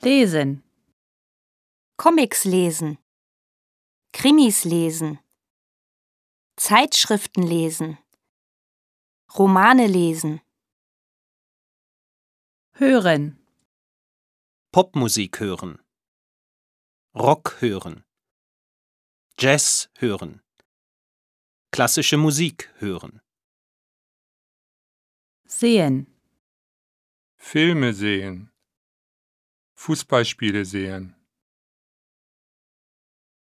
Lesen. Comics lesen, Krimis lesen, Zeitschriften lesen, Romane lesen. Hören. Popmusik hören. Rock hören. Jazz hören. Klassische Musik hören. Sehen. Filme sehen. Fußballspiele sehen.